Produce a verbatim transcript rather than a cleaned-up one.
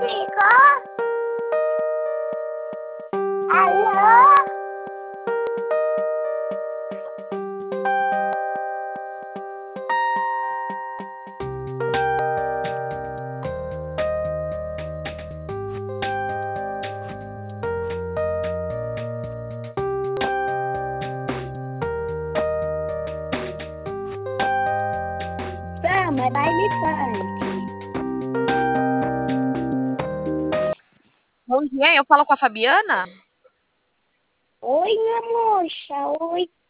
amigo. Alô? Sama, é baile funk. Bom dia, eu falo com a Fabiana? Oi, minha moça. Oi.